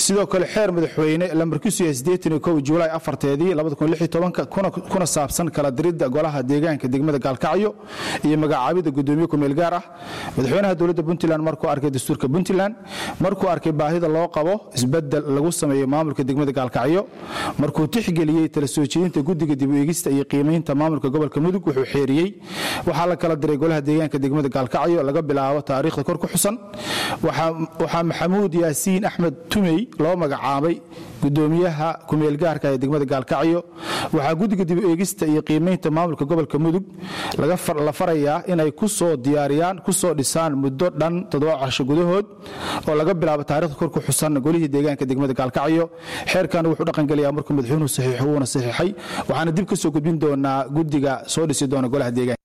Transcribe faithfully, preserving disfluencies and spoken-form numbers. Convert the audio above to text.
sidoo kale xeer madaxweyne lambarkiisu yahay siddeetan iyo kow Juulaay afarteedii labada kun iyo lix iyo toban kuna kuna saabsan kala diridda golaha deegaanka degmada Gaalkacyo iyo magacaabida gudoomiye ku meel gaar ah madaxweynaha dowladda Puntland markuu arkay dastuurka Puntland markuu arkay baahida loo qabo isbedel lagu sameeyo maamulka degmada Gaalkacyo markuu tixgeliyay tala soo jeedinta guddiga dib u eegista iyo qiimeynta maamulka gobolka Mudug wuxuu xeeriyay waxa la kala diray golaha deegaanka degmada Gaalkacyo laga bilaabo taariikhda kor ku xusan waxa waxa Maxamuud Yaasiin Axmed Tumey loo magacaabay gudoomiyaha ku meel gaarka ee degmada Gaalkacyo waxa guddiga dib u eegista iyo qiimeynta maamulka gobolka Mudug laga far la farayaa inay ku soo diyaariyaan ku soo dhisaan muddo dhan toddoba casho gudahood oo laga bilaabo taariikhda kor ku xusan golihii deegaanka degmada Gaalkacyo xeerkan wuxuu dhaqan galiyaa markuu madaxweynuhu saxiixo uu saxiixay waxaana dib ka soo gudbin doonaa guddiga soo dhisi doona golaha deegaanka